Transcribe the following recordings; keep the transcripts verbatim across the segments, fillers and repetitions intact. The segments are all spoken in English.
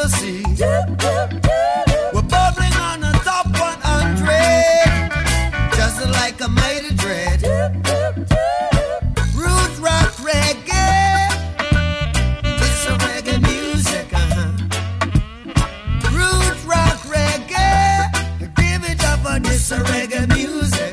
sea. We're bubbling on the top one hundred, just like a mighty dread. Root rock reggae, it's a reggae music, uh-huh. Root rock reggae, give it up for this a reggae music.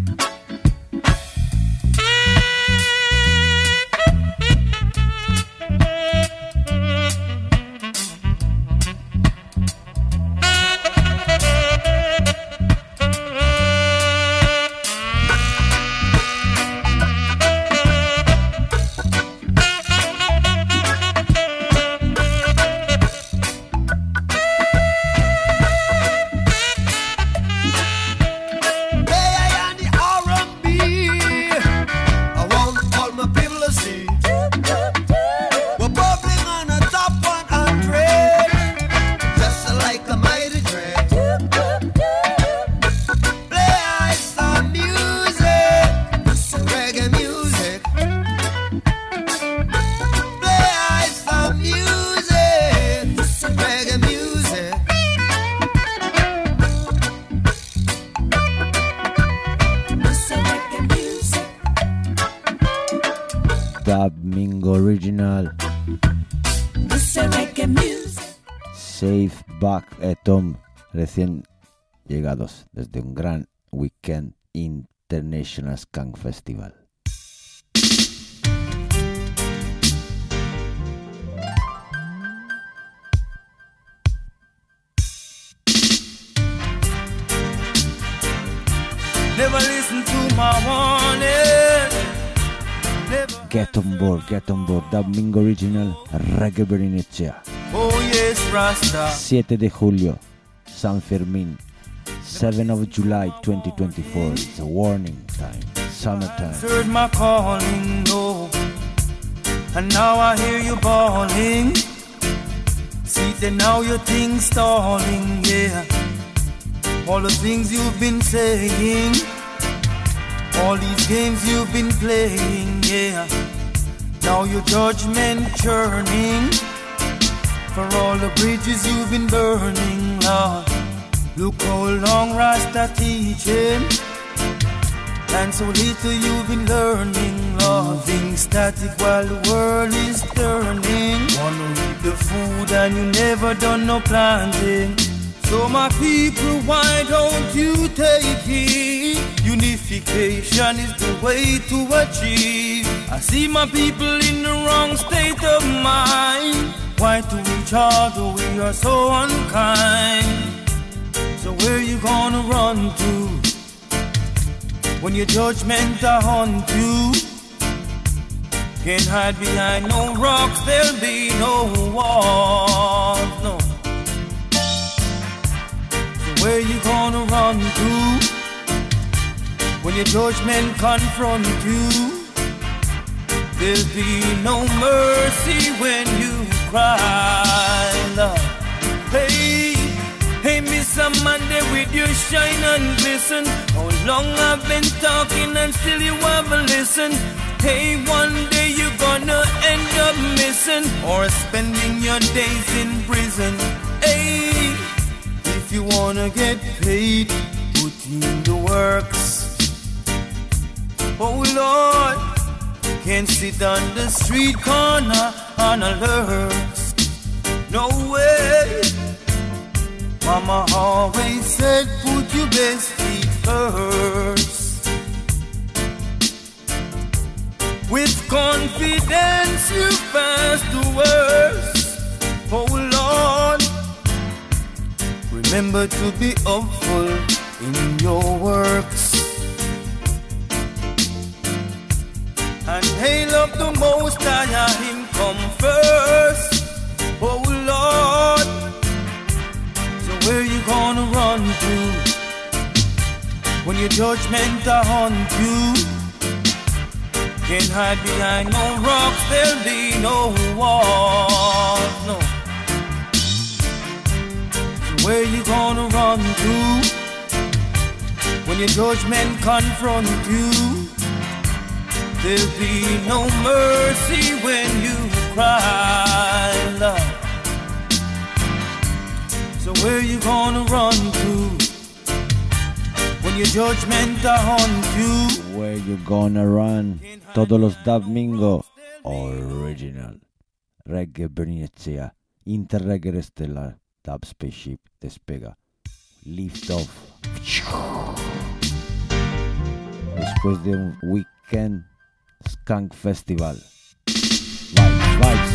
Mingo Original. Safe Back e Tom, recién llegados desde un gran weekend International Skunk Festival. Never listen to my warning. Get on board, get on board, Mingo Original, Reggae Bernicea. Oh yes, Rasta. siete de julio, San Fermín. seventh of July twenty twenty-four, it's a warning time, summertime. Heard my calling, no, and now I hear you bawling. See that now your thing's stalling, yeah. All the things you've been saying, all these games you've been playing, yeah. Now your judgment churning, for all the bridges you've been burning, Lord. Look how long Rasta teaching, and so little you've been learning, Lord. Things static while the world is turning. Wanna eat the food and you never done no planting. So my people, why don't you take heed? Unification is the way to achieve. I see my people in the wrong state of mind. Why to each other we are so unkind? So where you gonna run to when your judgment a hunt you? Can't hide behind no rocks, there'll be no walls, no. Where you gonna run to when your judgment confront you? There'll be no mercy when you cry, Lord. Hey, hey, Miss Amanda with your shine and glisten. How long I've been talking and still you haven't listened. Hey, one day you're gonna end up missing or spending your days in prison. Hey, if you wanna get paid, put in the works. Oh Lord, can't sit on the street corner on alerts. No way. Mama always said, put your best feet first. With confidence you pass the worst. Oh Lord, remember to be hopeful in your works. And hail up the Most High, Him come first. Oh Lord, so where you gonna run to when your judgment a hunt you? Can't hide behind no rocks, there'll be no walls, no. So where you gonna run to when your judgment confront you? There'll be no mercy when you cry, Lord. Where you gonna run to when your judgment haunt you? Where you gonna run? Todos los Domingo Original. Reggae Bernicea. Interreggae Stellar. Dub Spaceship despega. Lift off. Después de un weekend Skunk Festival. Vibes, vibes.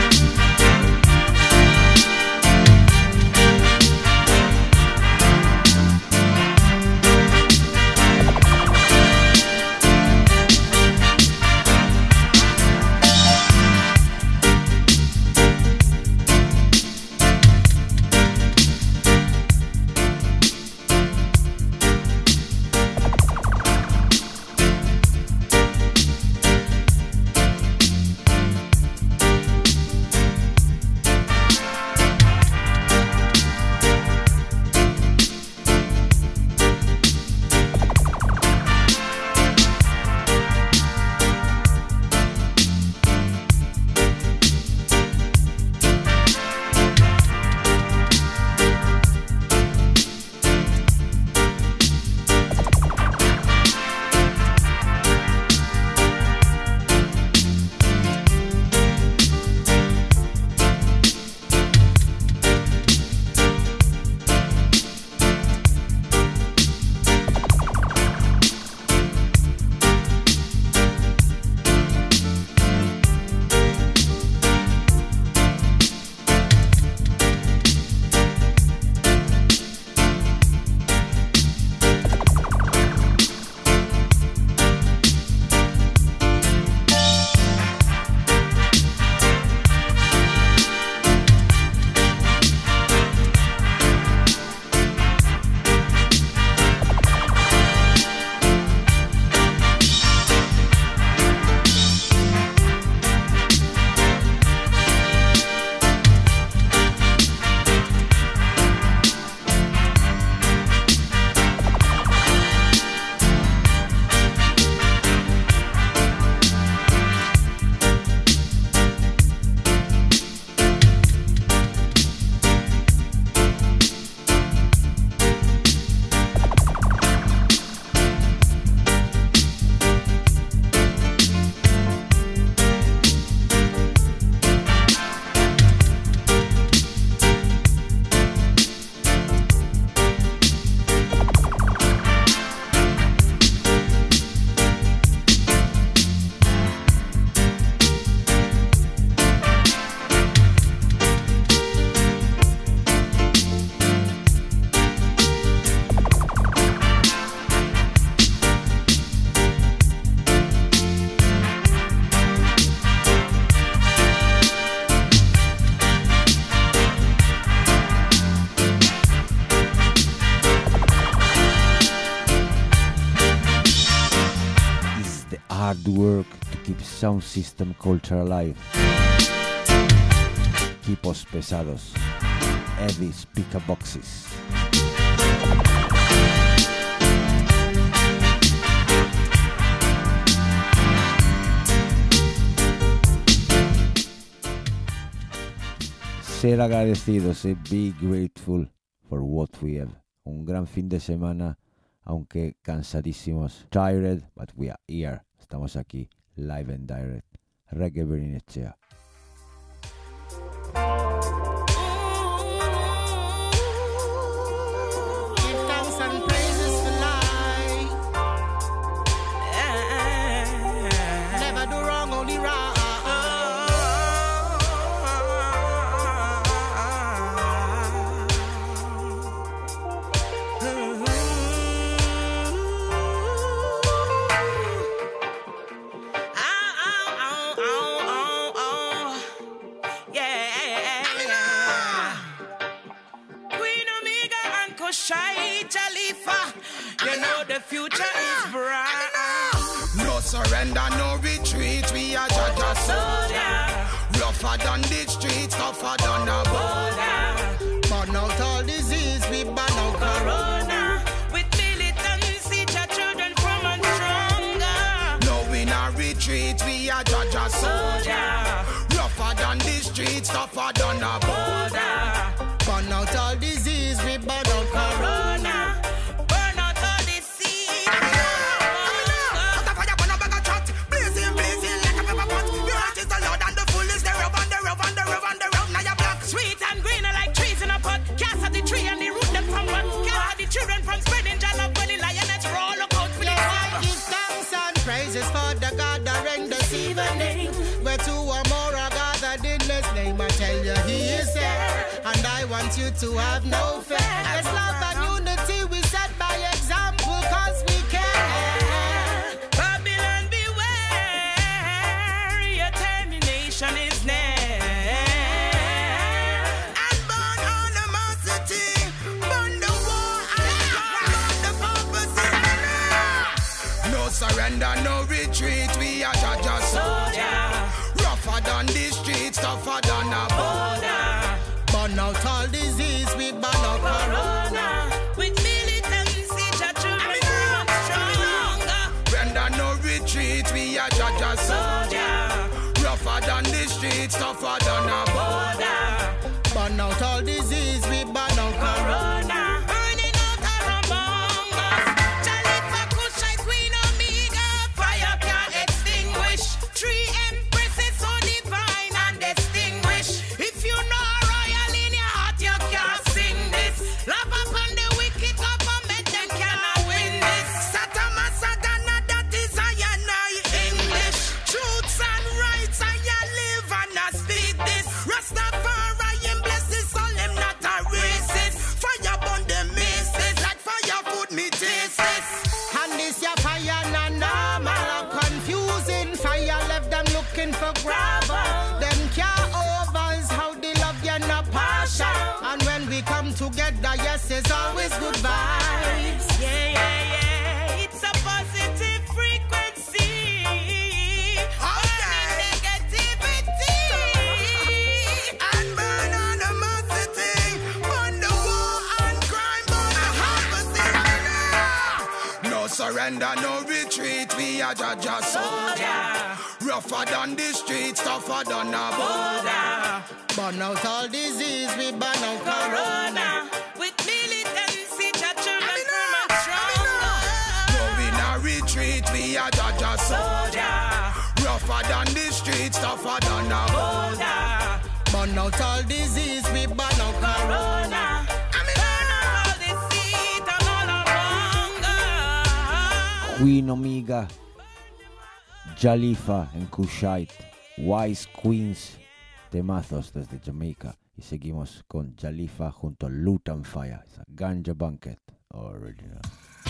Hard work to keep sound system culture alive. Equipos pesados, heavy speaker boxes. Ser agradecidos, eh? Be grateful for what we have. Un gran fin de semana, aunque cansadísimos. Tired, but we are here. Estamos aquí, live and direct. Reggae Bernicea. Surrender, no retreat. We are Jaja soldier. Rougher than the streets, tougher than a boulder. Burn out all disease, we burn out corona. With militancy, your children from and stronger. No in a retreat, we are Jaja soldier. Rougher than the streets, tougher than a boulder. Burn out all disease. want you to have no fear. As love and unity we set by example, cause we can. Babylon beware, your termination is near. And burn animosity, burn the war and burn the purpose in the air. No surrender, no retreat, we are Jaja soldier. Rougher than the streets, tougher than a border. Burn out all disease, we burn out corona. With militancy, Jaja children stronger. Render no retreat, we are Jaja soldier. Rougher than the streets, tougher than a border. Burn out all disease, we burn out corona. Burning out our bongas. Jalifa, Kushite, Queen Omega. Fire can't extinguish. Three empresses so divine and distinguished. If you know royal in your heart, you can't sing this. Love upon the wicked government, them cannot win this. Satama Satana, that is I and I English. Truths and rights, I live and I speak this. Rastafari bless his soul, him not a racist. Fire burn them misses, like fire food me taste this. And this your fire na normal, confusing. Fire left them looking for grabber. Them care overs, how they love you not partial. And when we come together, yes, it's always good vibes. Yeah, yeah, yeah, it's a positive frequency. Burning negativity and burn animosity. Burn the war and crime, burn the harvesting. No surrender, no retreat, we are Jaja soldier. Rougher than the streets, tougher than a border. Burn out all disease, we burn out corona. With militancy, Jaja children stronger. No we not retreat, we are Jaja soldier. Rougher than the streets, tougher than a border. Burn out all disease, we burn out corona. Burn out all deceit and all our hunger. Queen Omega, Jalifa en Kushite, Wise Queens, temazos desde Jamaica. Y seguimos con Jalifa junto a Loot and Fire. It's a Ganja Banquet original.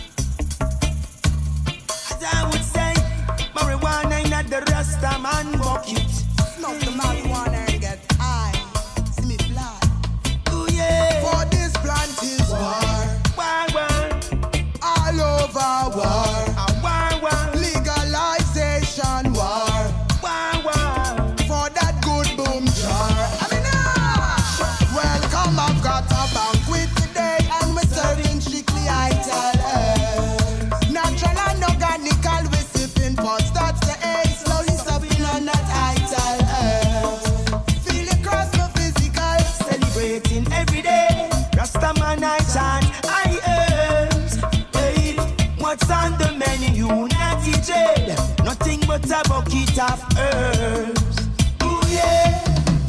As I would say, marijuana ain't not the Rasta man bucket. Smoke the marijuana and get high. See me fly. Ooh yeah. For this plant is war. War, war. All over war. A war, war. Legalization war. War, war. For that good boom jar. I mean, ah. Welcome, I've got a banquet today, and we're serving strictly ital herbs. Natural and organical, we're sipping pots. That's the A. Slowly supping on that ital herbs. Feel it cross my physical. Celebrating every day. Rastaman I chant, I herbs. Hey, what's on the menu? Natty Jade. Nothing but a bucket of herbs. Ooh yeah.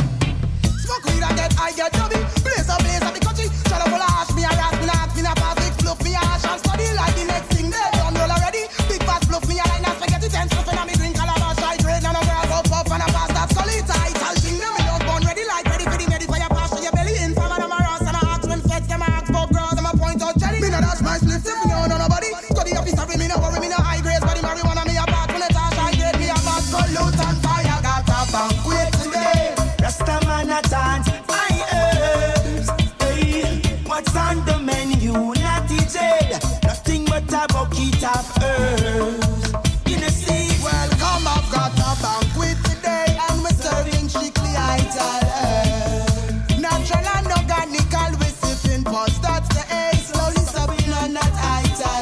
Smoke weed and get high, get chubby. Blaze up, blaze up the country. Try to pull a hash, me a rat, me not, me not pass it. Fluff me a hash and study like the next thing they done roll already. Big fast fluff me a line and spaghetti ten stuff and me drink calabash. I trade and a grab up up and a pass that solid tight. I'll sing them in those born ready like ready for the ready for your pass to your belly. In some of them a rust and a axe when feds them a axe for grows. Them a point out jelly. Me no dash my spliff, if me know nobody. Study up history, me no worry, me no high grades. Body marijuana, me a part when it's a high grade. Me a part for loot and fire. Got a banquet today. Rastaman a chant, I herbs. Hey, what's on the menu? Natty Jade. Nothing but a bucket of herbs. In the sea. Welcome, I've got a banquet today, and we're serving strictly ital herbs. Natural and organical, we're sipping pots. That's the A. Slowly supping on that ital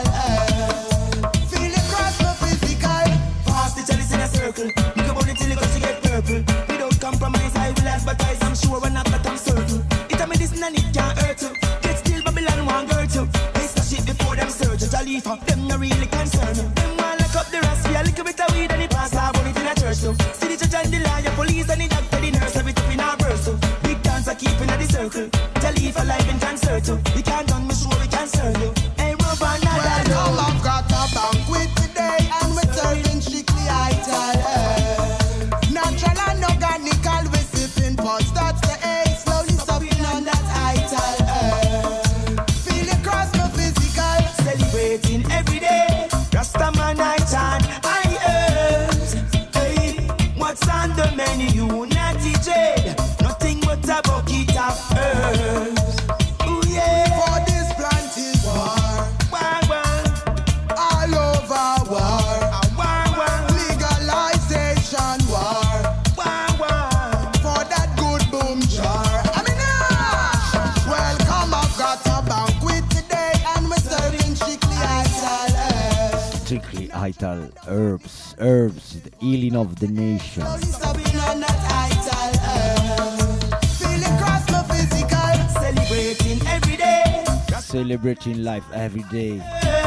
herbs. Feel it cross my physical. Pass the chalice in a circle. Think about it till it got to get purple. Without compromise, I will advertise. I'm sure when not that I'm certain. It a medicine and it can't hurt you. Get still, Babylon won't hurt you. They stash it before them search a Jalifa. Them not really concerned. Them want lock up the rest. A little bit of weed and it pass. I want it in a church too. See the judge and the lawyer, police and the doctor, the nurse. Everything in our verse too. Big dance are keeping at the circle. Jalifa live in concert too. We can't done, me sure we can serve you. Hey, rub another Welcome, low. I've got a banquet today, and we're serving strictly ital herbs. Natural and organical, we're sipping pots. That's the A. Slowly supping on that ital Vital Herbs, Herbs, the healing of the nation. Celebrating every day. Celebrating life every day.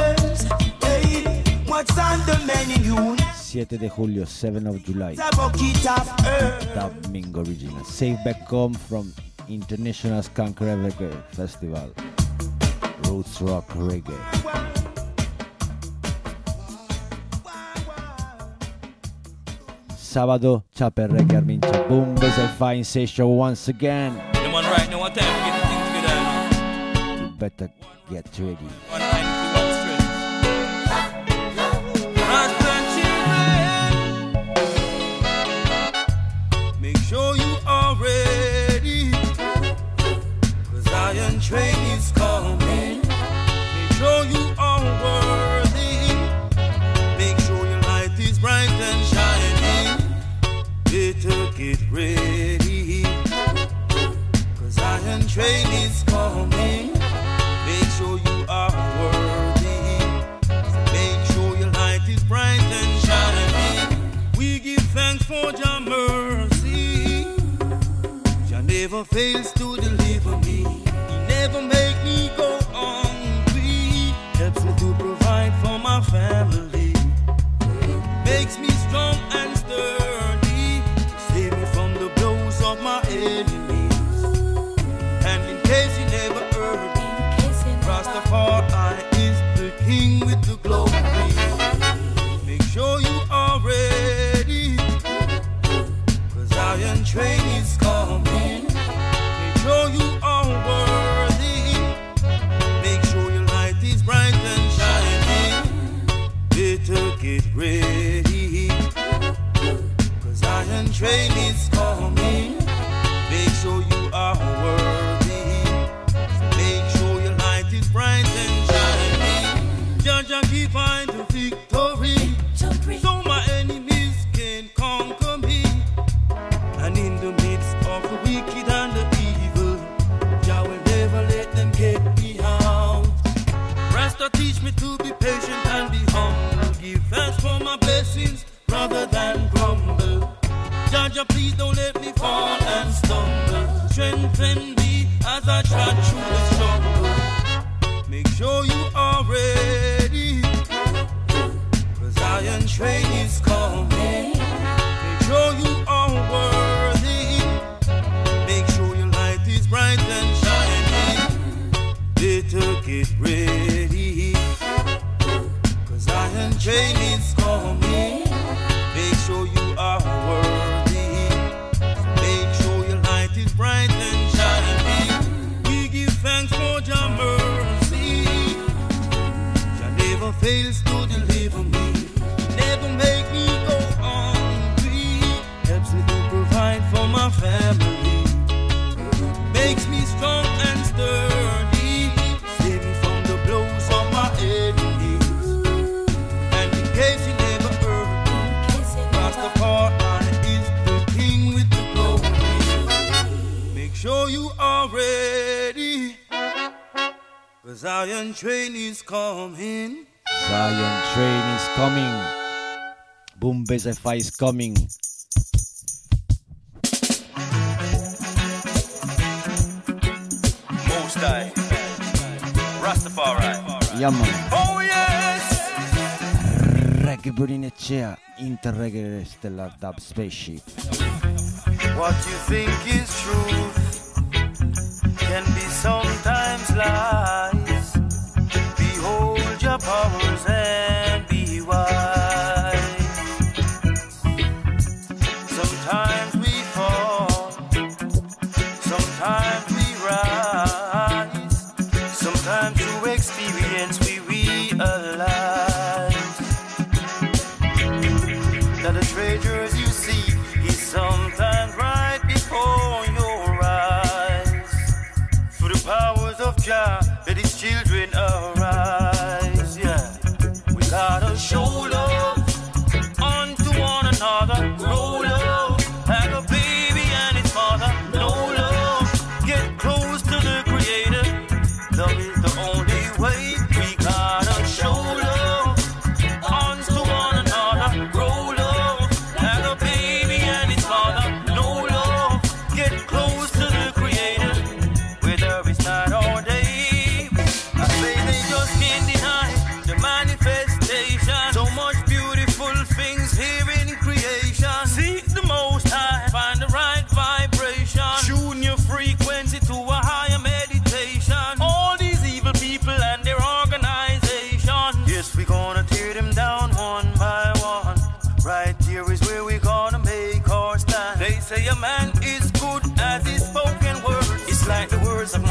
What's on the menu? seven de julio, seventh of July. Dub Ming Original. Safe back home from International Skunk Reggae Festival. Roots Rock Reggae. Sábado, Chapel Reggae Armincha. Boom, Bass and Fine session once again. The one right now, what time we get the thing together now? You better get ready. One line, two, one straight. Rasta children, make sure you are ready, 'cause Iron Train is coming. Make sure you are worthy. Make sure your light is bright and shining. Better get ready, 'cause Iron Train is coming. Make sure you are worthy. Make sure your light is bright and shining. We give thanks for your mercy. Jah never fails to deliver me. He never make me go hungry. Helps me to provide for my family. Makes me strong and sturdy. Save me from the blows of my enemies. And in case you never heard me, Rastafari is the king with the glory. Make sure you are ready, 'cause Iron Train is coming. Make sure you are worthy. Make sure your light is bright and shining. Better get ready, 'cause Iron Train is coming. Make sure you are worthy. Make sure your light is bright and shining. Jah give I the victory, so my enemies can conquer me. And in the midst of the wicked and the evil, Jah will never let them get me out. Rasta teach me to be patient and be humble. Give thanks for my blessings rather than grumble. Jah, please don't let me fall and stumble. Strengthen me as I trot through the struggle. Make sure you are ready, 'cause Iron Train is coming. Make sure you are worthy. Make sure your light is bright and shining. Better get ready, 'cause Iron Train is coming. Make sure you are worthy. Make sure your light is bright and shining. We give thanks for your mercy. Jah never fails to deliver me. Never make me go hungry. Helps me to provide for my family. Makes me strong and sturdy. Save me from the blows of my enemies. And in case you never heard me, Rastafari is the king with the glory. Make sure you are ready, 'cause Iron Train is coming. Zion Train is coming. Boom, Bass and Fire is coming. Most High, Rastafari. Yeah, man. Oh yes! Reggae burning a chair. Inter-reggae stellar dub spaceship. What you think is truth can be sometimes lies. Behold your powers and be wise. Sometimes we fall, sometimes we rise. Sometimes through experience we realize that the treasures you see is sometimes right before your eyes. For the powers of Jah, let His children arise. Yeah, we gotta show love unto one another. Grow love like a baby and its mother. Know love, get close to the Creator. Love is the only way. We gotta show love unto one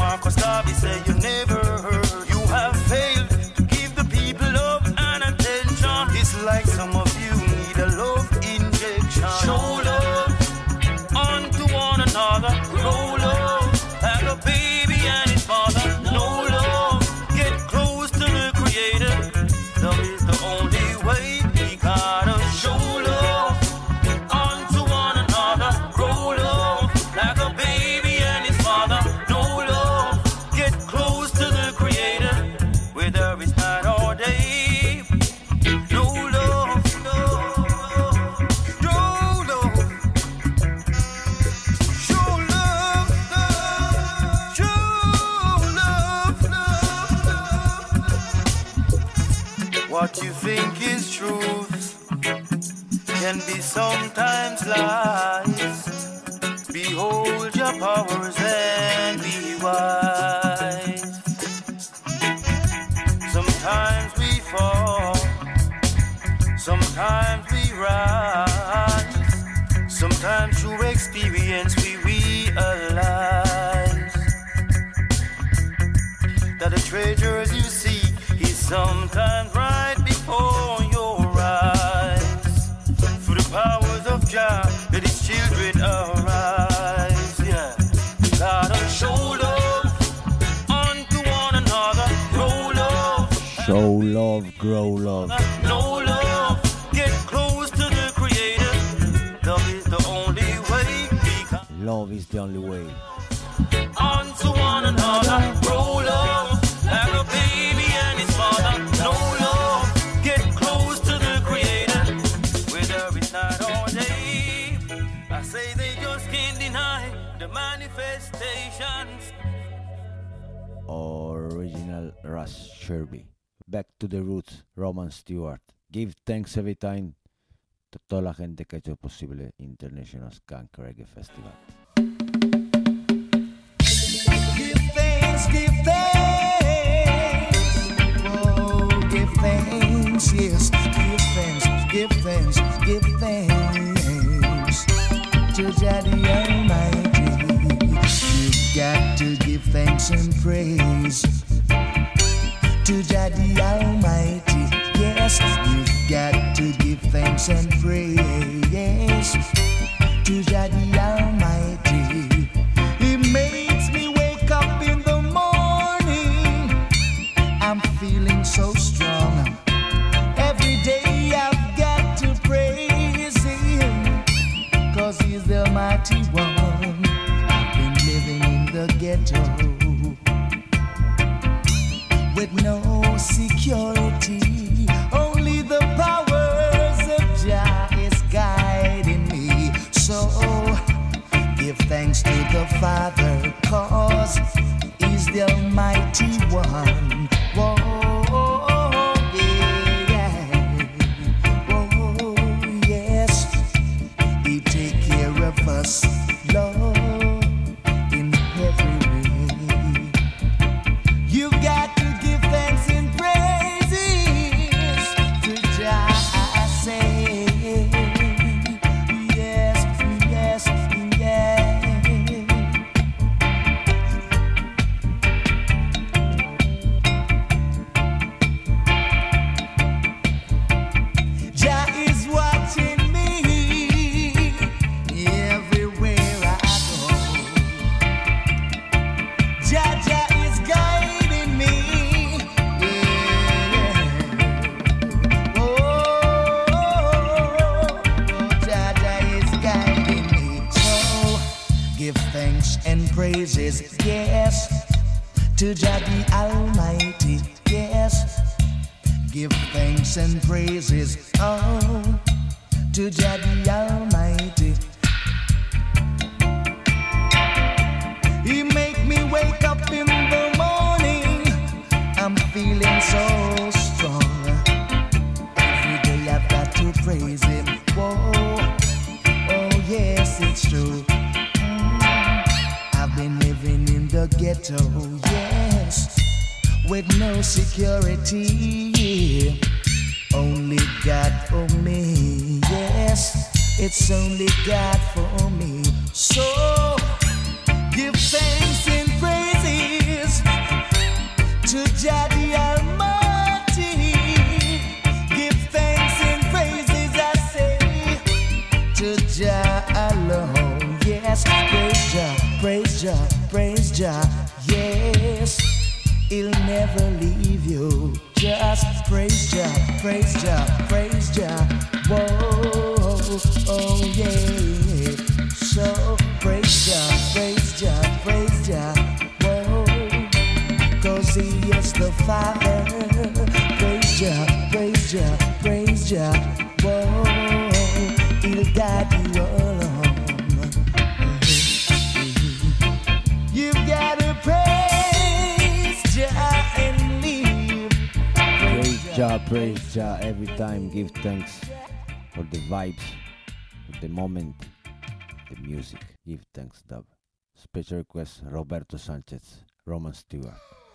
Marcus Garvey said you never heard. You have failed to give the people love and attention. It's like some of you need a love injection. Show love unto one another. Grow love like a baby and his father. Know love, get close to the Creator. Love is the only way. We gotta show love unto one another. Grow love like a baby and his father. Know love, get close to the Creator, whether it's night or day. Know love, love, show love, show love, love, show love, love, love. What you think is truth can be sometimes lies. Behold your powers and be wise. Sometimes we fall, sometimes we rise. Sometimes through experience we realize that the treasures you seek is sometimes right before your eyes. Through the powers of Jah, let his children arise. Yeah, gotta show love unto one another. Grow love, Show love, grow love. know love, get close to the Creator. Love is the only way. We can Love is the only way. unto one another. Grow love like a baby and his father. Know love, get close to the Creator, whether it's night or day. I say they just can't deny the manifestations. Original Russ Sherby. Back to the roots, Roman Stewart. Give thanks every time a toda la gente que ha hecho posible International Skunk Reggae Festival. Give thanks, give thanks. Oh, give thanks, yes. Give thanks, give thanks, give thanks to Jah the Almighty. You've got to give thanks and praise to Jah the Almighty. Yes, you've got to give thanks and praise to Jah the Almighty. He makes me wake up in the morning. I'm feeling so strong. Every day I've got to praise Him, 'cause He's the mighty one. I've been living in the ghetto with no security. Only the powers of Jah is guiding me. So give thanks to the Father, 'cause He's the Almighty One. Whoa, yeah. Whoa, yes. He take care of us, Lord, in every way. You've got to give thanks and praises to Jah, I say. Yes, yes, yeah. Jah is watching me everywhere I go. Jah, Jah is guiding me. Yeah. Oh, Jah, Jah is guiding me. So give thanks and praises, yes, to Jah the Almighty. Yes, give thanks and praises, oh, to Jah the Almighty. He make me wake up in the morning. I'm feeling so strong. Every day I've got to praise Him. Whoa, oh yes, it's true. Mm, I've been living in the ghetto, yes, with no security. Only God for me, yes, it's only God for me. So give thanks and praises Jah the Almighty. Give thanks and praises, I say, to Jah alone. Yes, praise Jah, praise Jah, praise Jah. Yes, He'll never leave you. Just praise Jah, praise Jah, praise Jah. Whoa, oh yeah. So praise Jah, praise Jah, praise Jah. Whoa, 'cause He is the Father. Praise Jah, praise Jah, praise Jah. Whoa, He'll guide you along. You've gotta praise Jah and live. Praise Jah, praise Jah, every time give thanks for the vibes, for the moment, the music. Give thanks, dub. Special request, Roberto Sanchez, Roman Stewart.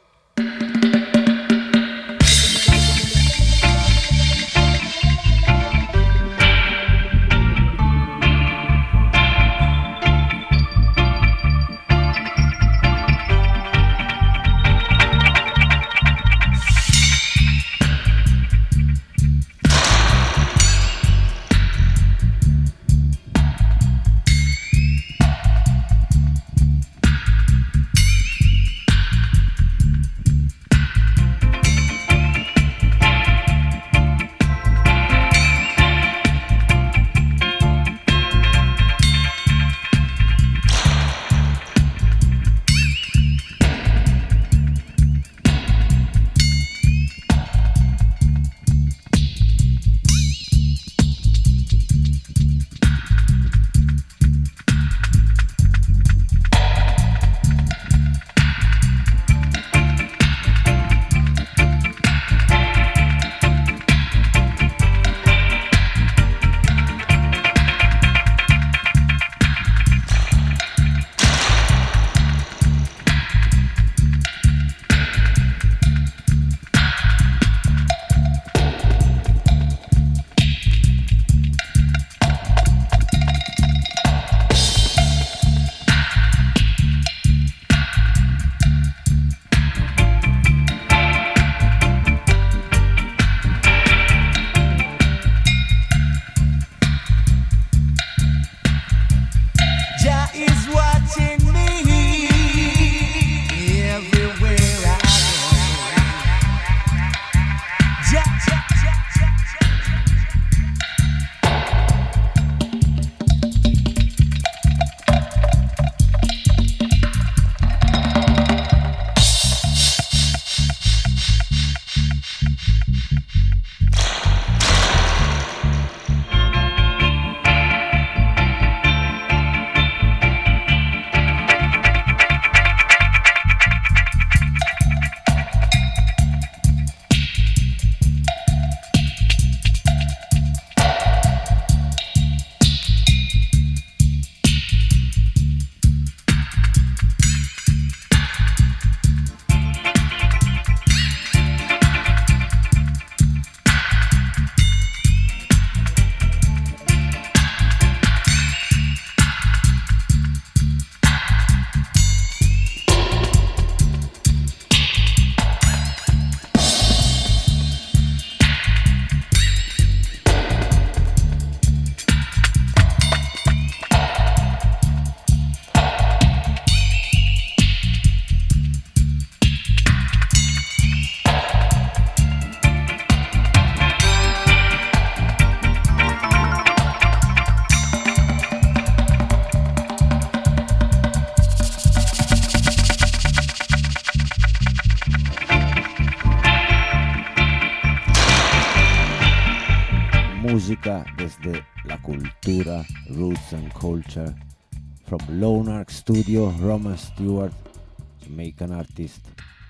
música desde la cultura, roots and culture. From Lone Ark Studio, Roman Stewart, Jamaican artist.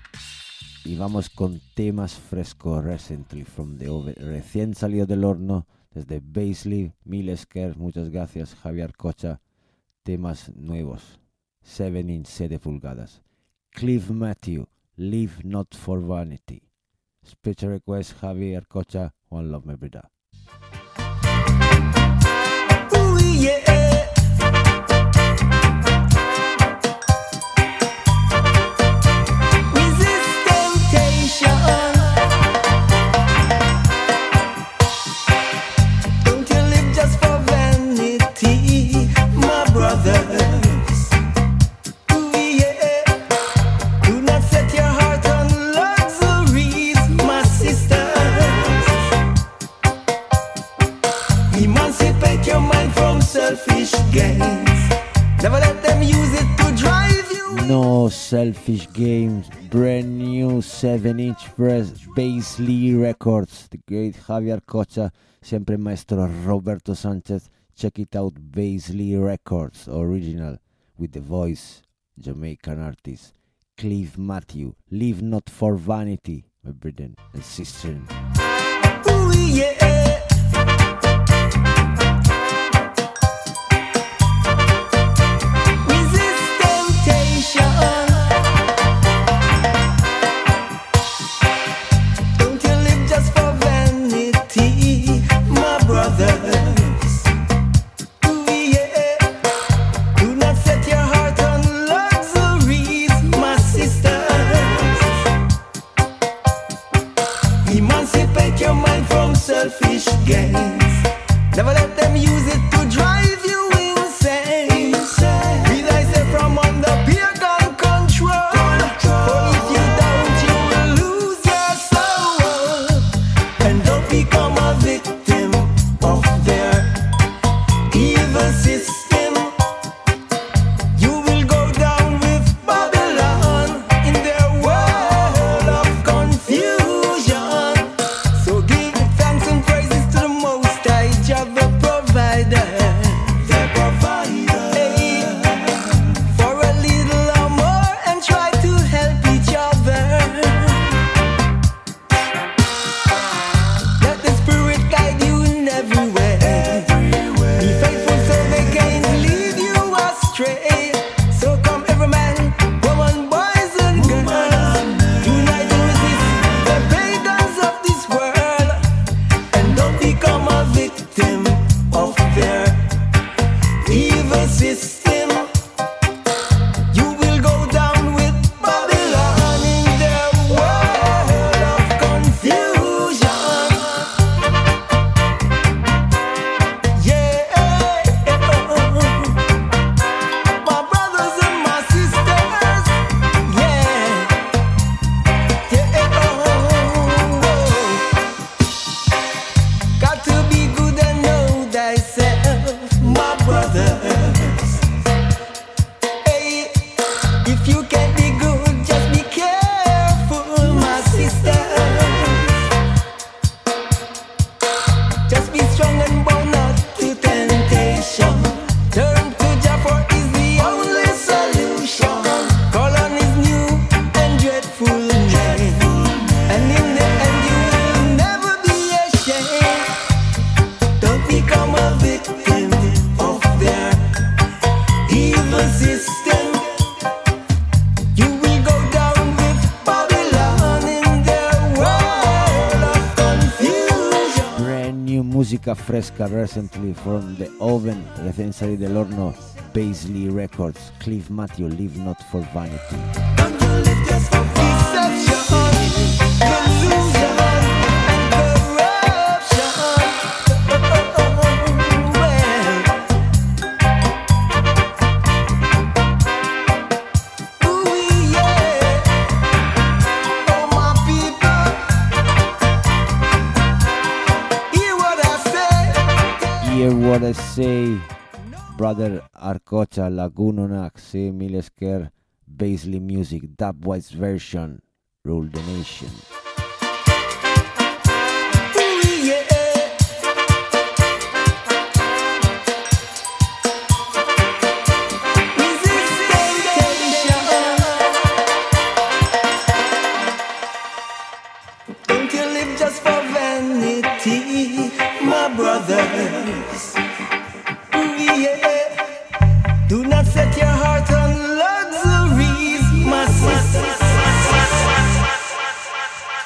Y vamos con temas frescos, recently from the oven, recién salido del horno, desde Baisley, Milesker, muchas gracias, Javier Cocha. Temas nuevos, seven inch siete pulgadas. Cliff Matthew, Live Not For Vanity. Special request, Javier Cocha, One Love My Brother. Ooh, yeah. Resist temptation. Selfish Games, brand new seven inch press, Paisley Records, the great Javier Cocha, siempre maestro Roberto Sanchez. Check it out, Paisley Records, original, with the voice, Jamaican artist, Clive Matthew, Live Not For Vanity, my brother and sister. Ooh, yeah. Resist temptation. Don't you live just for vanity, my brother. Selfish gains. Never let them use it to drive you insane. Be thyself from under pagan control. For if you don't, you will lose your soul. And don't become a victim of their evil system. You will go down with Babylon in their world of confusion. So give thanks and praises to the Most High, Jah the provider, the provider. Hey, for a little or more, and try to help each other. Let the Spirit guide you in every way. Be faithful so they can't lead you astray. So come every man, woman, boys and girls, unite and resist the pagans of this world. And don't become a victim of their evil system. You will go down with Babylon in their world of confusion. Yeah, my brothers and my sisters. Yeah, yeah. Got to be good and know thyself, my brothers. Hey, if you can't be good, just be careful, my sisters. Just be strong and bow not to temptation. Turn to Jah, for is the only solution. Call on his new and dreadful name. And in the end you will never be ashamed. Don't become a victim of their evil system. You will go down with Babylon in their world of confusion. Brand new música fresca recently from the oven, recién salí del horno, Paisley Records, Clive Matthew, Live Not For Vanity. Don't you live just for deception, confusion, and corruption. Well, ooh yeah, oh my people, hear what I say. Hear what I say, brother Arcocha, Lagunonac, C. Milesker, Paisley Music, Dubwise version, Rule the Nation. Ooh yeah. Resist temptation. Don't you live just for vanity, my brothers. Ooh yeah. Do not set your heart on luxuries, my sisters.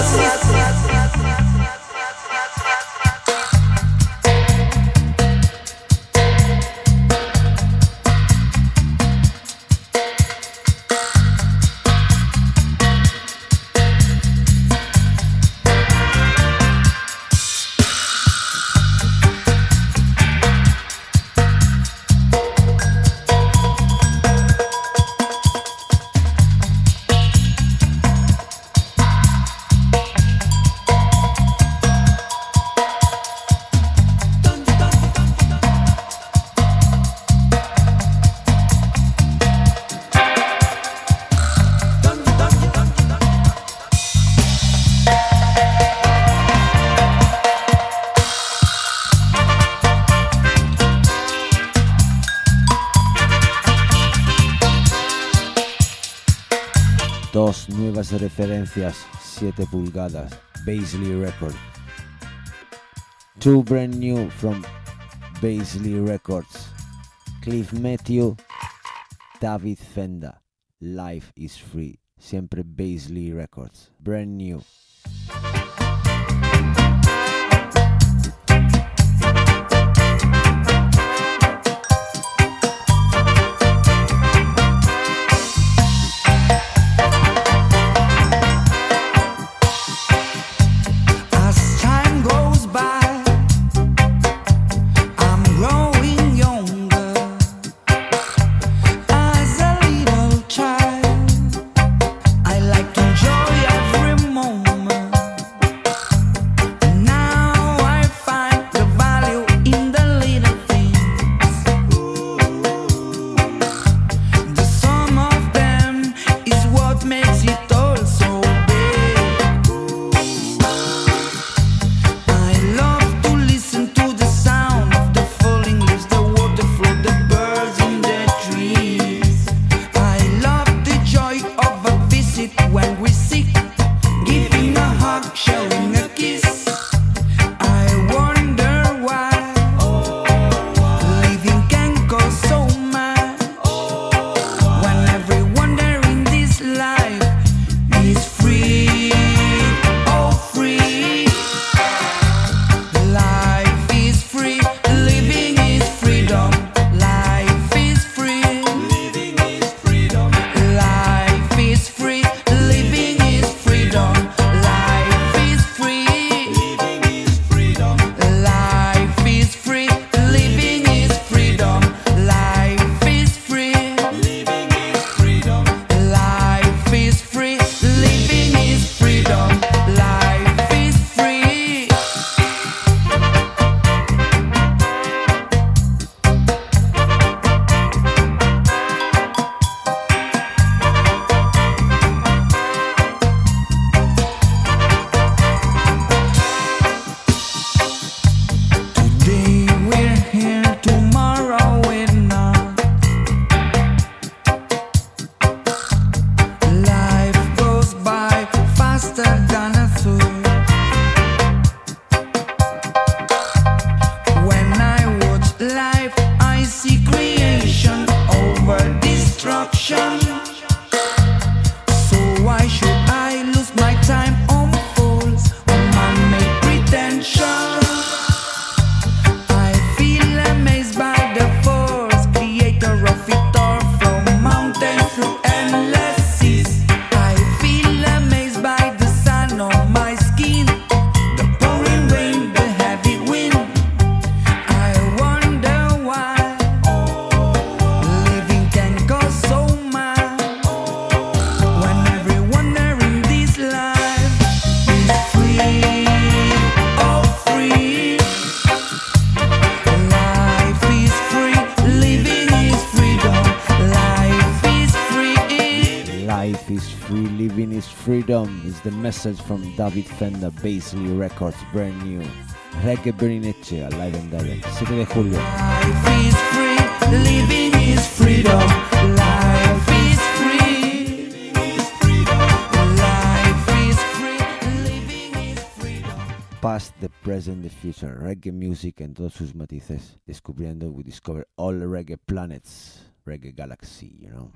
Dos nuevas referencias, siete pulgadas, Baisley Records. Two brand new from Baisley Records. Cliff Matthew, David Fenda. Life is Free. Siempre Baisley Records. Brand new. Is the message from David Fenda, Baisley Records, brand new. Reggae Berenice, Live and Direct, siete de julio. Life is free, living is freedom. Life is free, life is free, living is freedom. Past, the present, the future. Reggae music en todos sus matices. Descubriendo, we discover all the reggae planets, reggae galaxy, you know.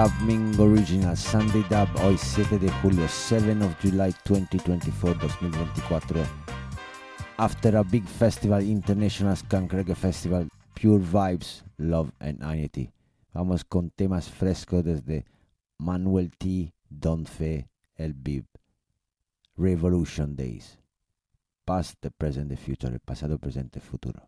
Dub Ming Original Sunday Dub, hoy siete de julio, seventh of July twenty twenty-four, dos mil veinticuatro. After a big festival, International Skunk Reggae Festival, Pure Vibes, Love and Unity. Vamos con temas frescos desde Manuel T, Don Fe, El Bib. Revolution Days. Past, the present, the future, el pasado, presente, futuro.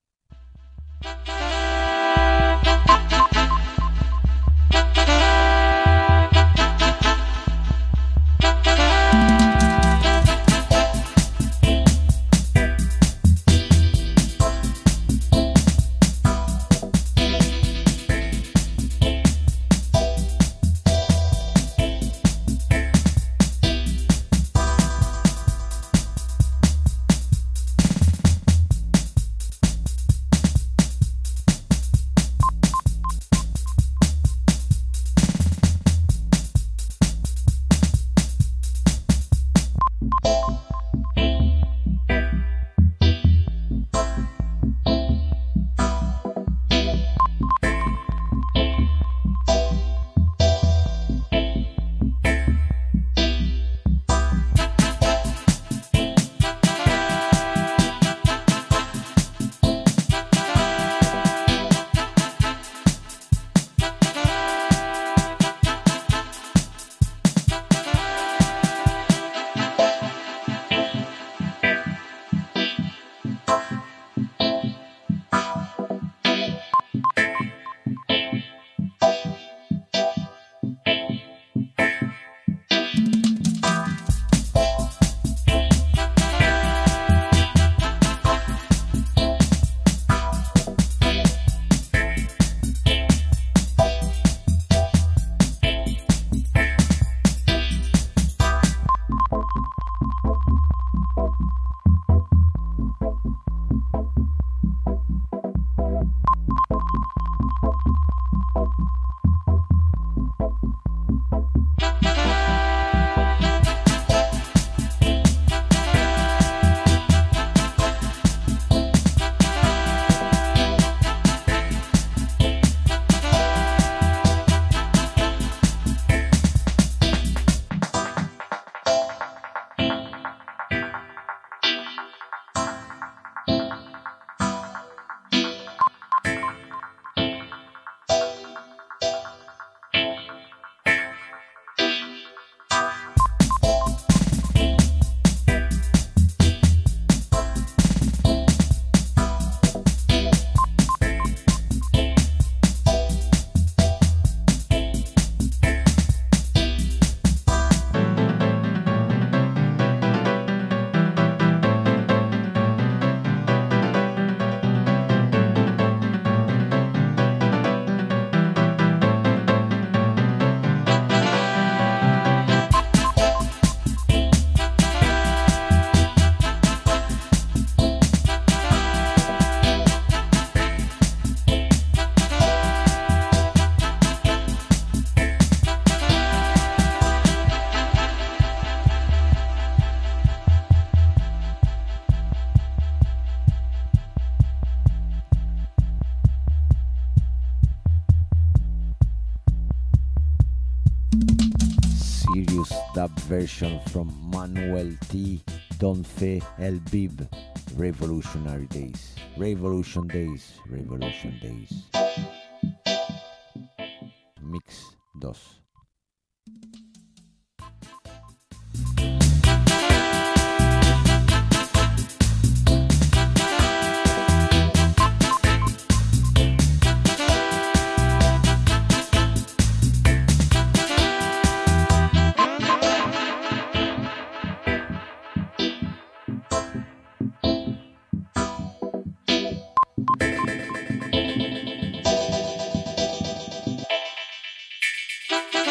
Dub version from Manuel T, Don Fe, El Bib, Revolutionary Days, Revolution Days, Revolution Days. Mix two. Thank you.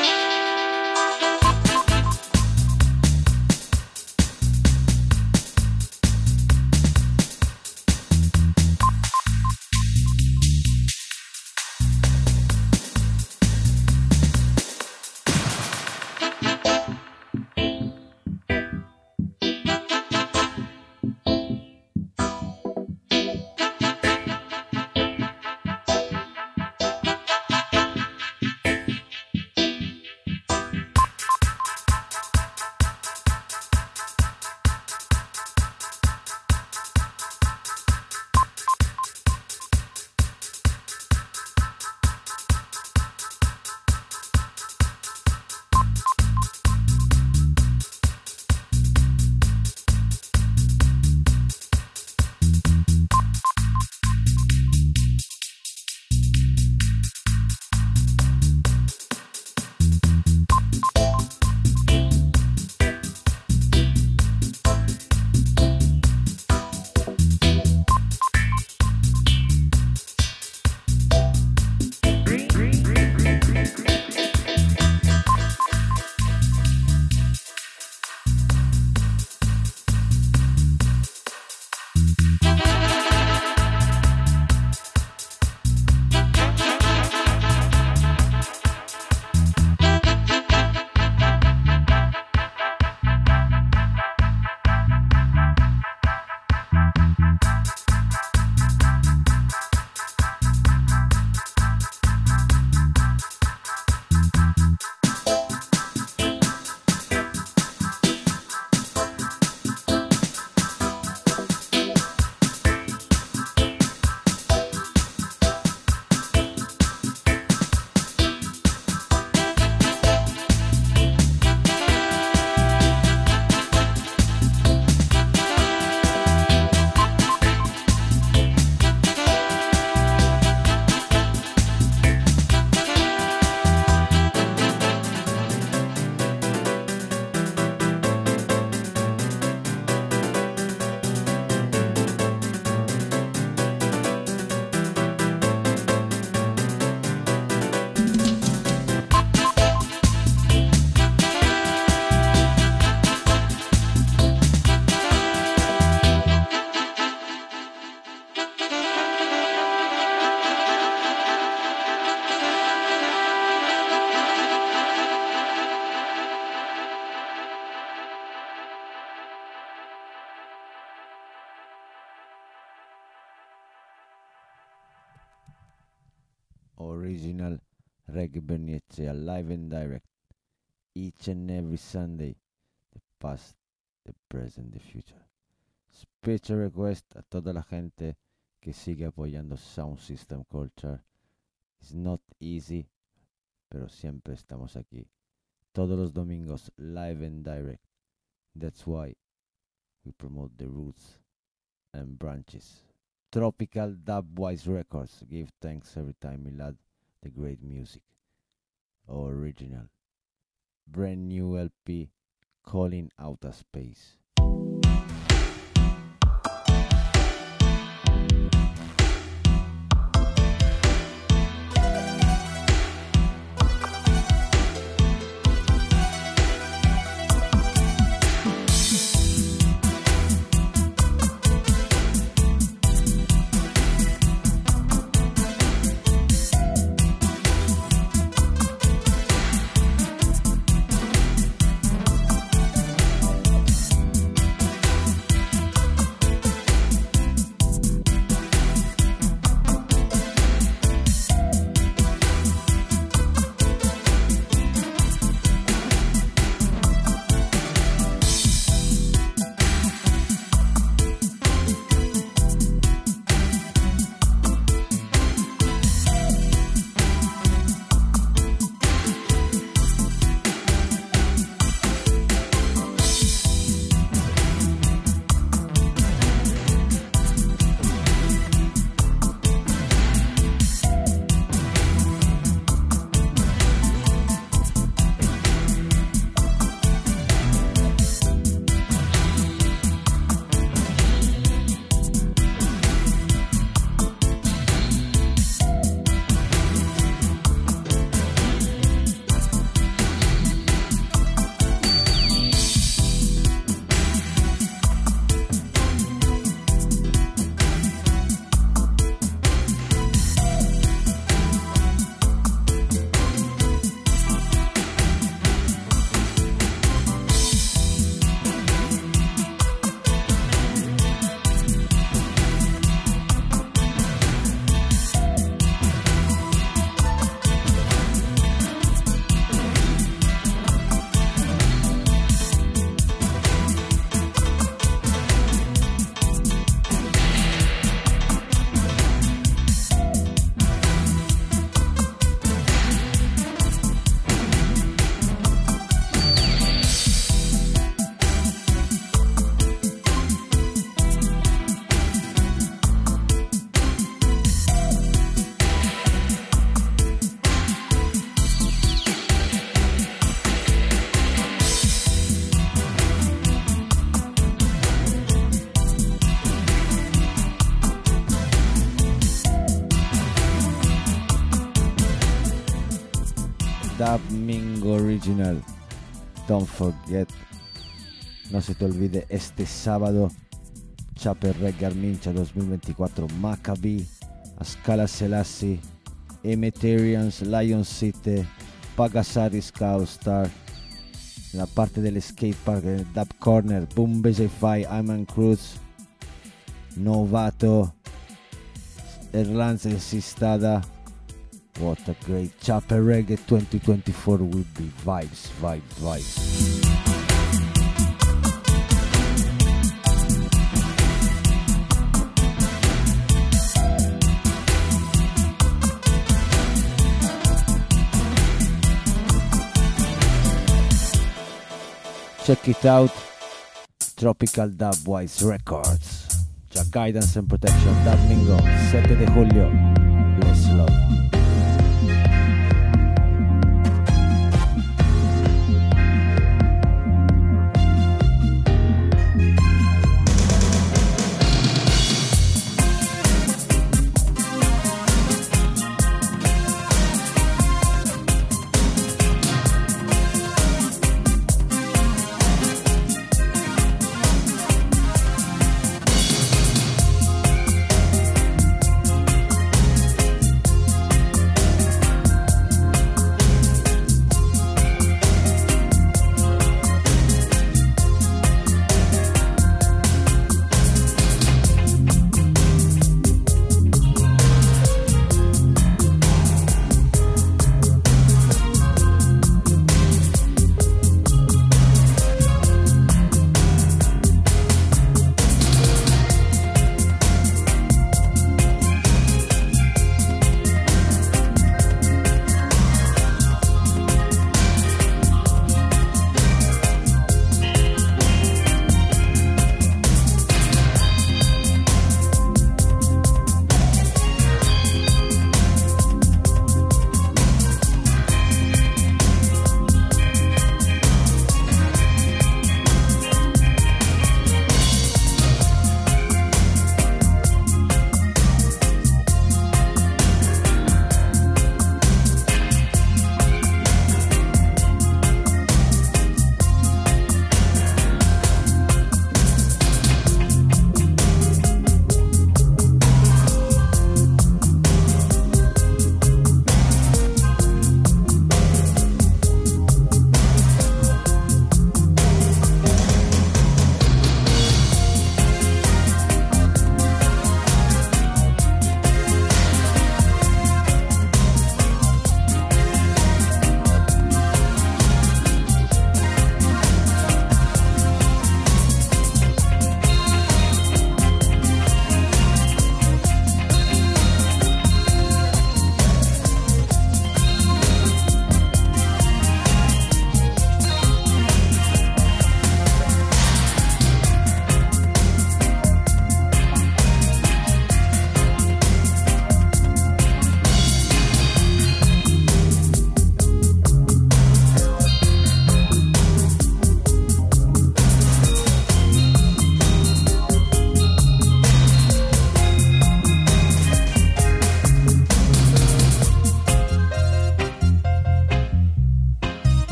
original Reggae Bernicea live and direct each and every Sunday, the past, the present, the future. Special request a toda la gente que sigue apoyando Sound System Culture. It's not easy, pero siempre estamos aquí. Todos los domingos, live and direct. That's why we promote the roots and branches. Tropical Dubwise Records. Give thanks every time, Milad. The great music. Original. Brand new L P, Calling Outer Space. Dub Mingo Original. Don't forget. No se te olvide este sábado. Chapel Reggae Armincha dos mil veinticuatro. Maccabi, Ascala Selassie, Emeterians, Lion City, Pagasari Scout Star. En la parte del skate park, en el Dub Corner, Boom B J Five, Iman Cruz, Novato, Erlance Sistada. What a great Chapel Reggae twenty twenty-four will be vibes, vibes, vibes. Check it out, Tropical Dubwise Records. Ja Guidance and Protection, Domingo, siete de julio. Bless love.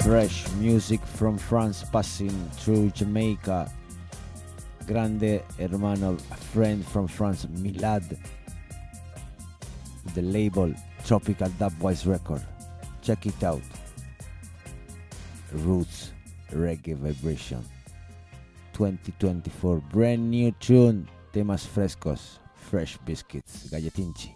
fresh music from France passing through Jamaica. Grande hermano, a friend from France, Milad. The label Tropical Dubwise Record. Check it out. Roots Reggae Vibration twenty twenty-four, brand new tune, temas frescos, fresh biscuits, galletinchi.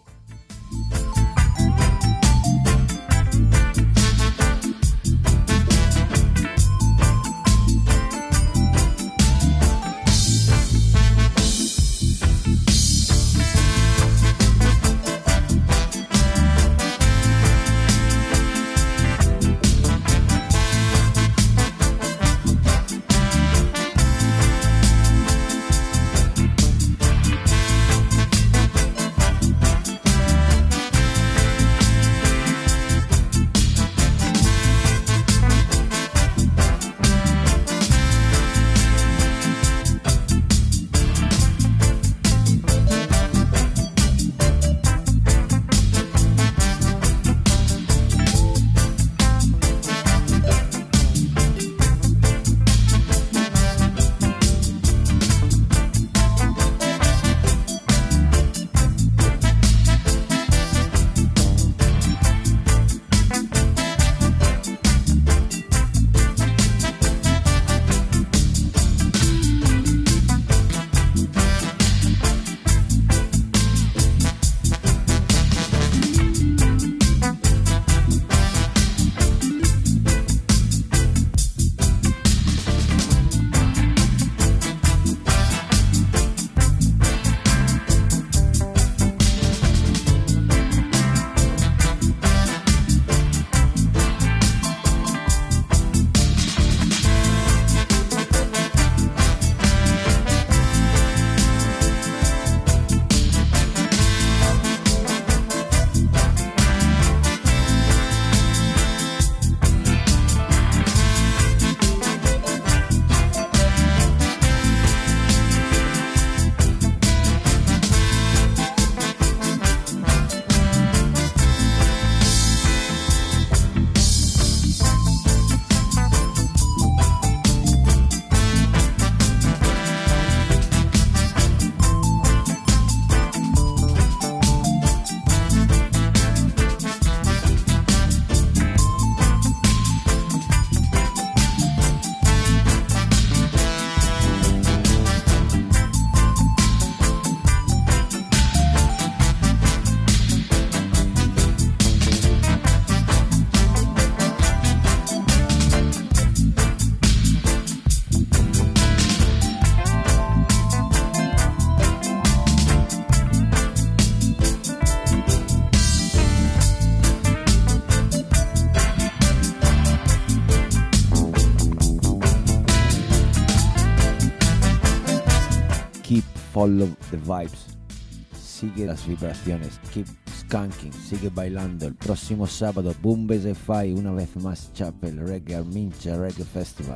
Follow the vibes, sigue las vibraciones, keep skanking, sigue bailando. El próximo sábado, Bombay Fi, una vez más Chapel Reggae Armincha Reggae Festival.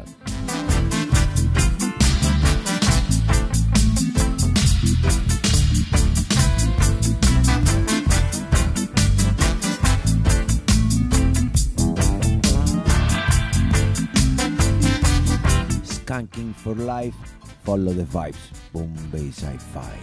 Skanking for life, follow the vibes. Bombay Sci-Fi.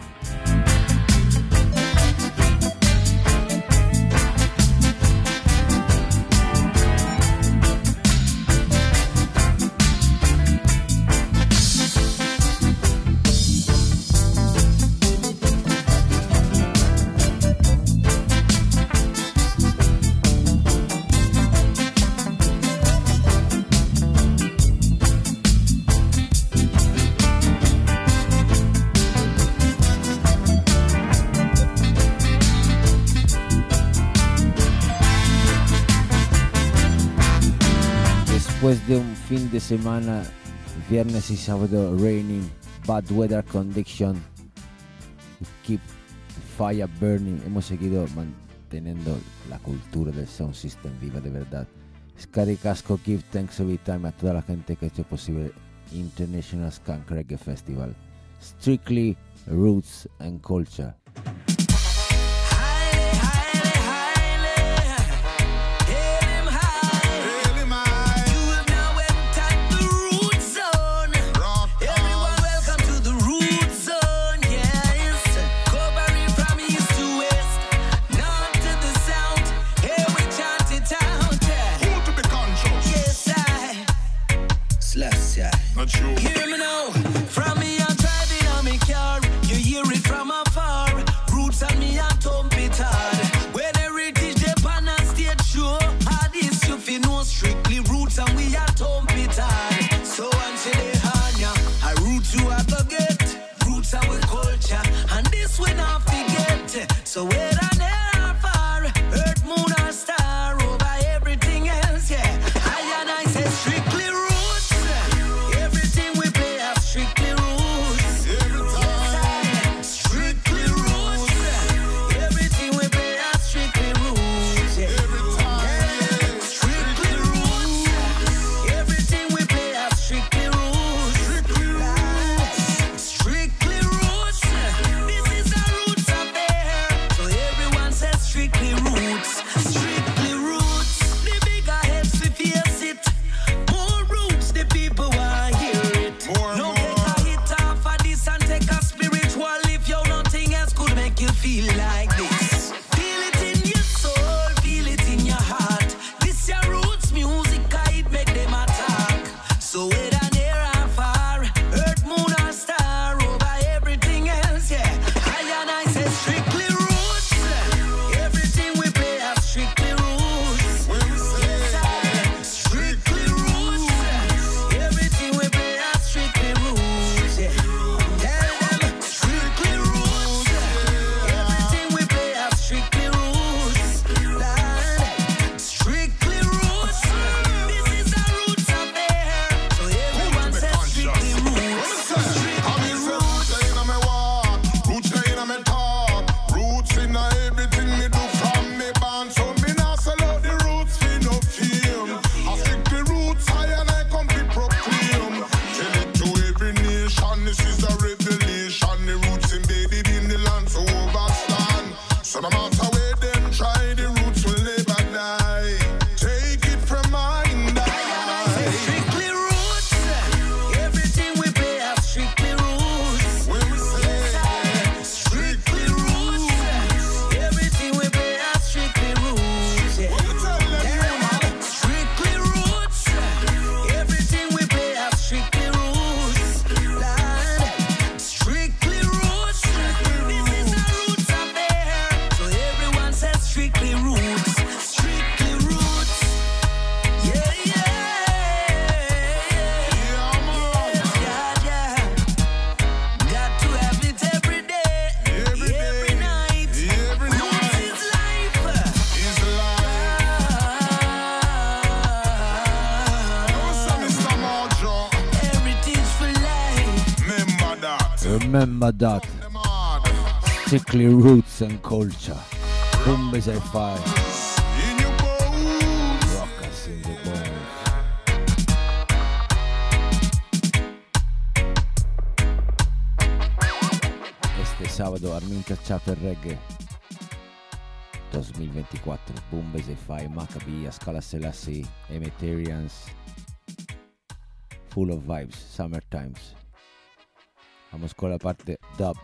Después de un fin de semana, viernes y sábado, raining, bad weather condition, keep fire burning, hemos seguido manteniendo la cultura del sound system viva de verdad. Scary Casco, give thanks every time a toda la gente que ha hecho posible International Skunk Reggae Festival. Strictly roots and culture. Highly, highly, hail him high. Hail him high. You will Remember that. Strictly roots and culture. Boom is a fire. Rock us in the bones. Este sábado Armin Chapter Reggae dos mil veinticuatro. Boom is a fire. Maccabee, Scala Selassie, Emeterians. Full of vibes. Summer times. Vamos con la parte dub.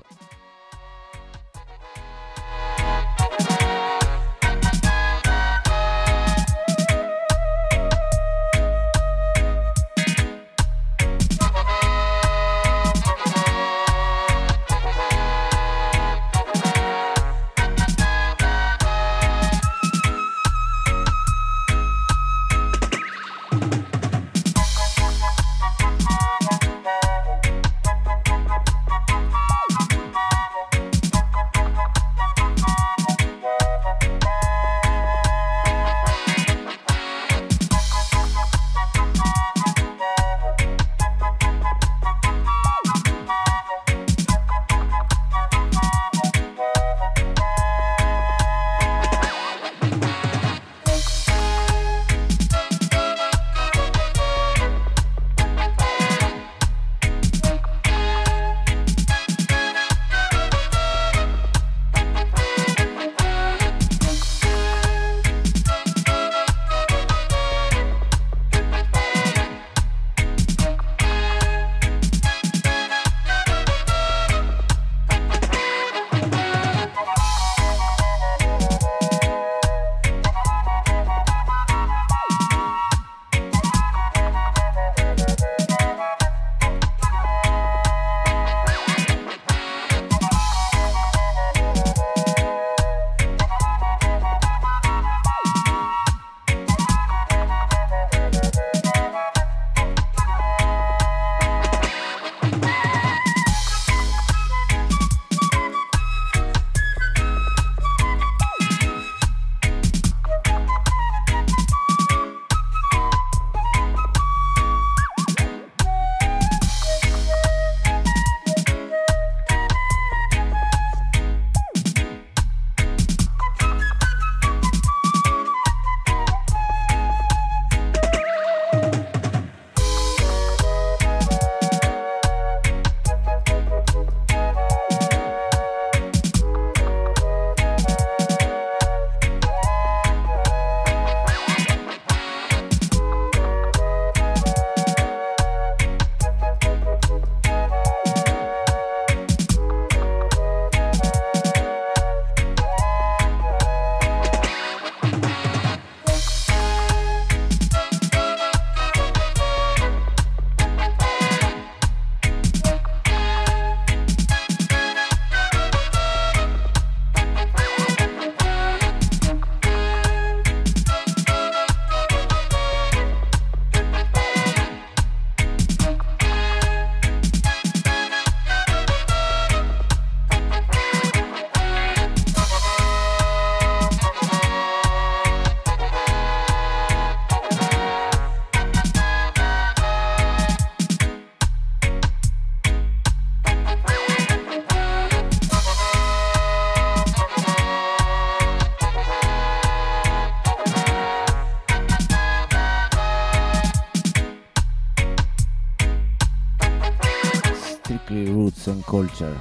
and Culture.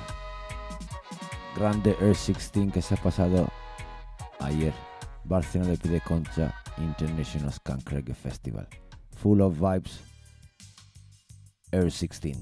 Grande Air sixteen que se ha pasado ayer. Barcelona de Pide Concha International Skunk Reggae Festival. Full of vibes. Air sixteen.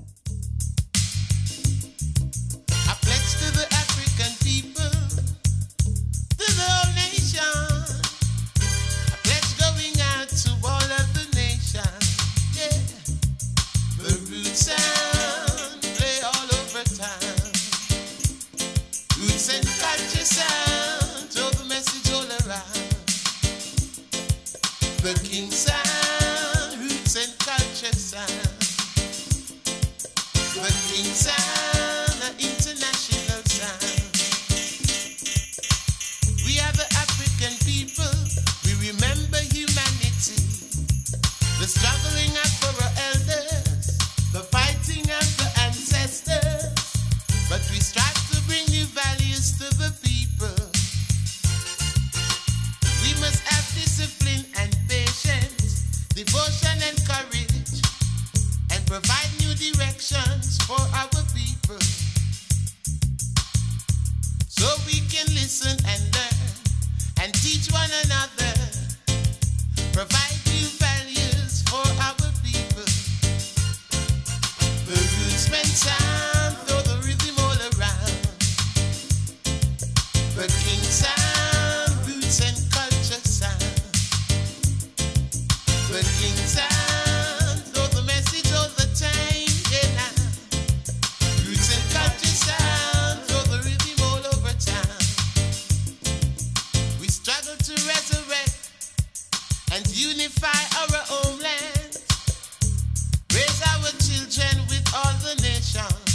I pledge to the African people, to the whole nation. I pledge going out to all of the nation. Yeah, the roots sound play all over town. Roots and culture sound, throw the message all around. The King sound, roots and culture sound. The King sound, an international sound. We are the African people, we remember humanity. The struggling of our elders, the fighting of the ancestors. to resurrect and unify our homeland. Raise our children with all the nations,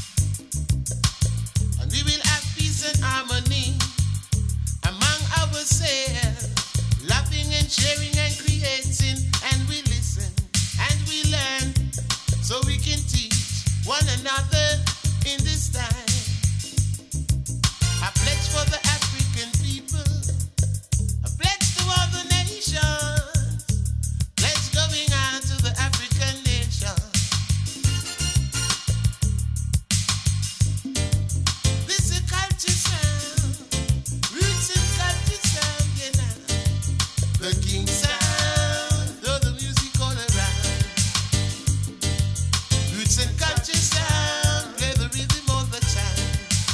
and we will have peace and harmony among ourselves, laughing and sharing and creating, and we listen and we learn so we can teach one another in this time. I pledge for the African people, I pledge to all the nations, pledge going out to the African nation. This is culture sound, roots and culture sound, you know. The king sound, throw the music all around. Roots and culture sound, play the rhythm all the time.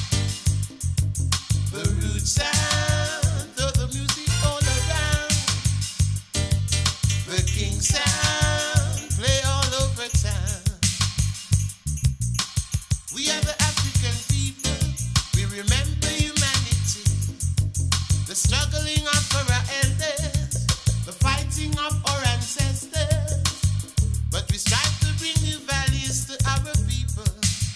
The root sound, throw the music all around. The king sound, play all over town. We are the African people, we remember humanity, the struggling of our elders, the fighting of our ancestors, but we strive to bring new values to our people.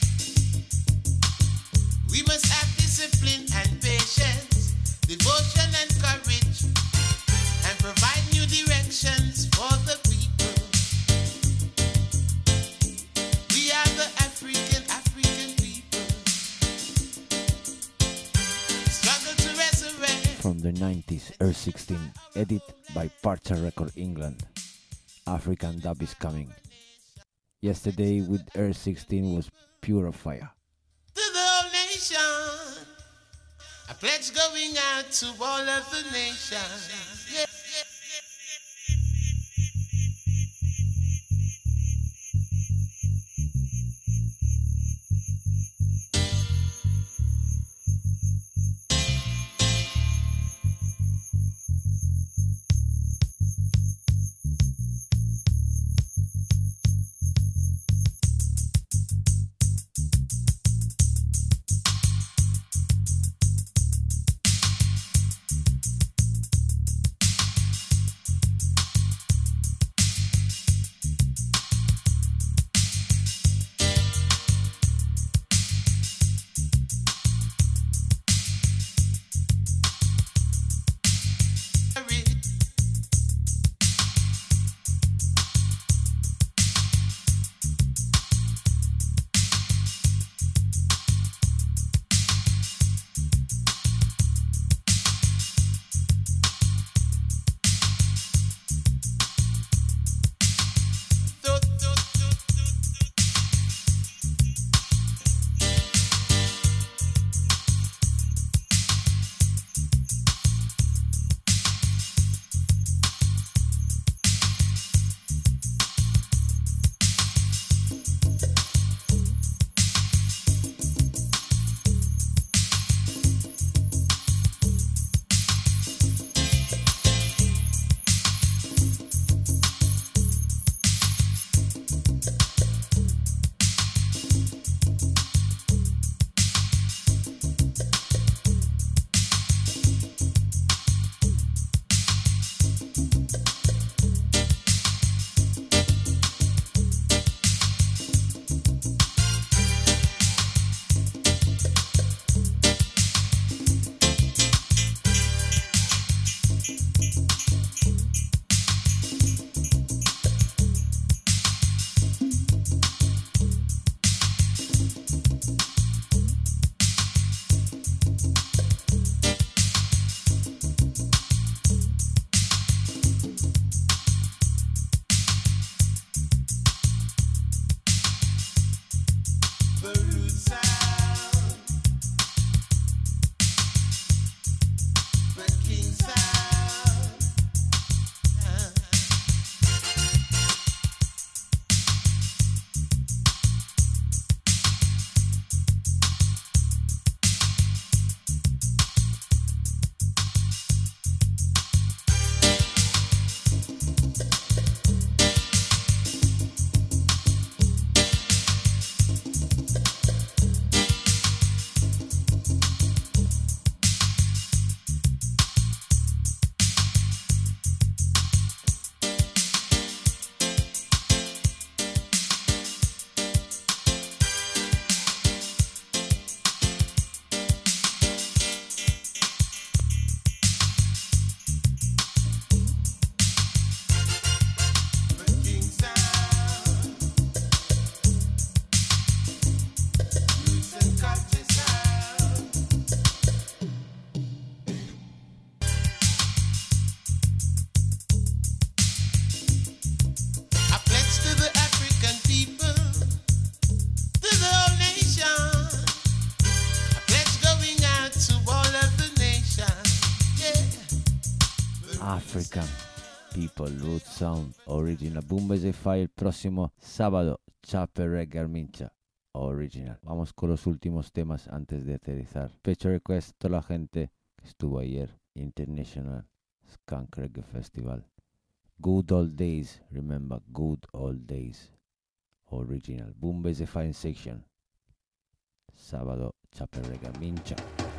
We must have discipline and patience, devotion and courage, and provide new directions for the people. We are the African, African people. Struggle to resurrect. From the nineties, Air sixteen, edit by Parcha Record England. African Dub is coming. Yesterday with Air sixteen was Pure Fire. To the whole nation, I pledge going out to all of the nations. Yeah. African People, Root Sound, Original. Boom Base Fire el próximo sábado. Chopper Reggae Armincha, Original. Vamos con los últimos temas antes de aterrizar. Special request a toda la gente que estuvo ayer. International Skunk Reggae Festival. Good Old Days, remember, Good Old Days, Original. Boom Base Fire Section. Sábado, Chopper Reggae Armincha.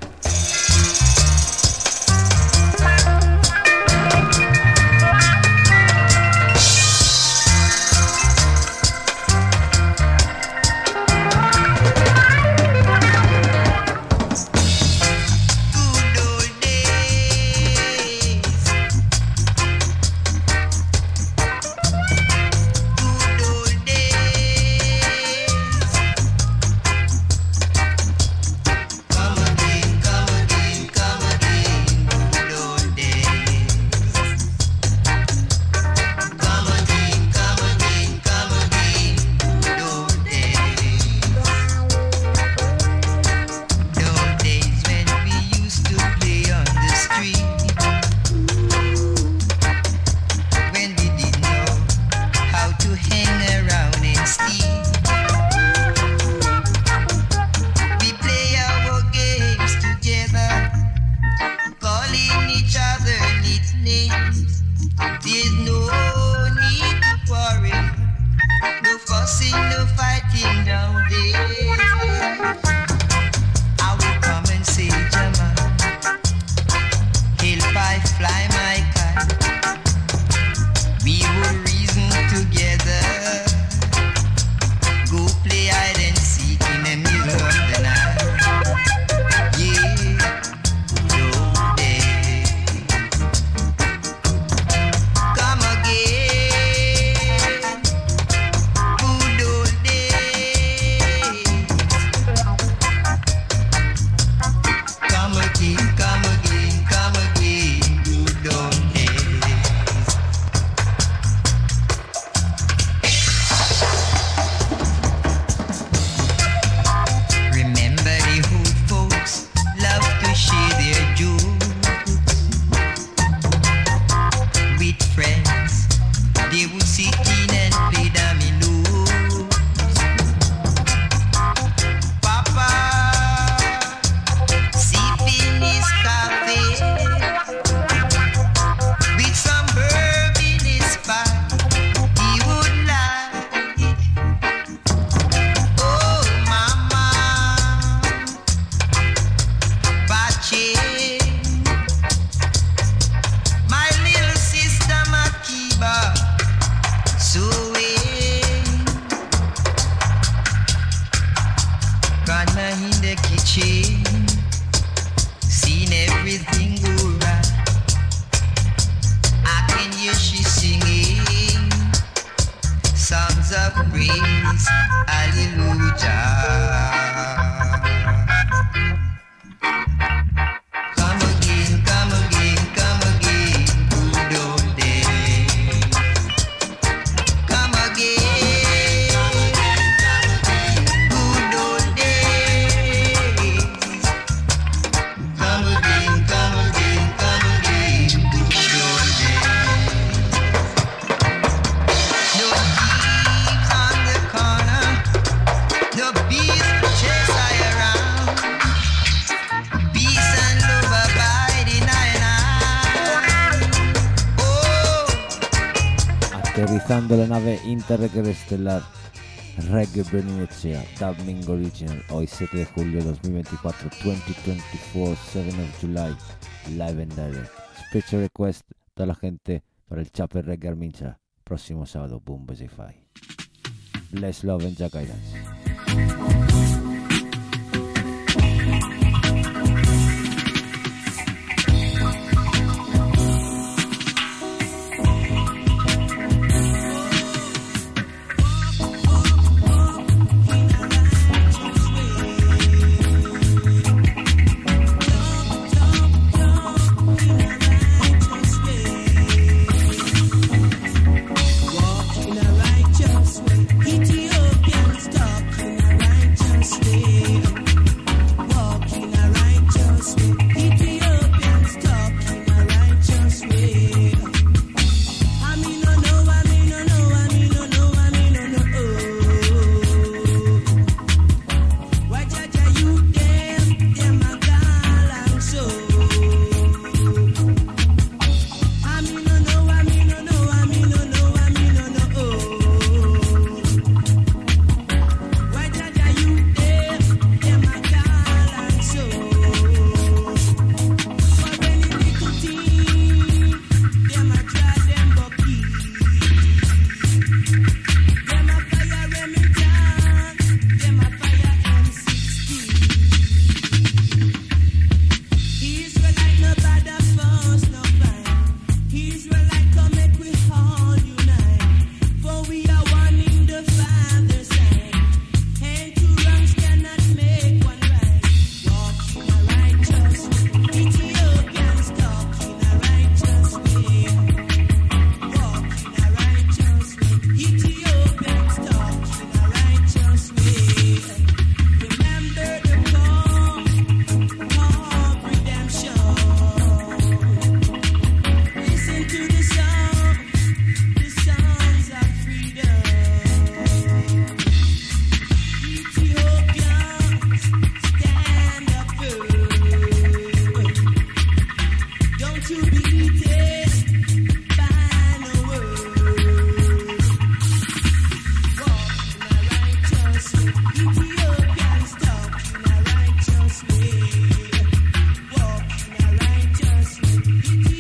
Aterrizando la nave interestelar Reggae Berninezia, Dubbing Original, hoy siete de julio dos mil veinticuatro, veinte veinticuatro, siete of July, live and direct. Special request a toda la gente para el Chopper Reggae Armincha, próximo sábado, Boom Base Fire. Bless, love and Jack Guidance. Ethiopians talk in a right Walk in a righteous way.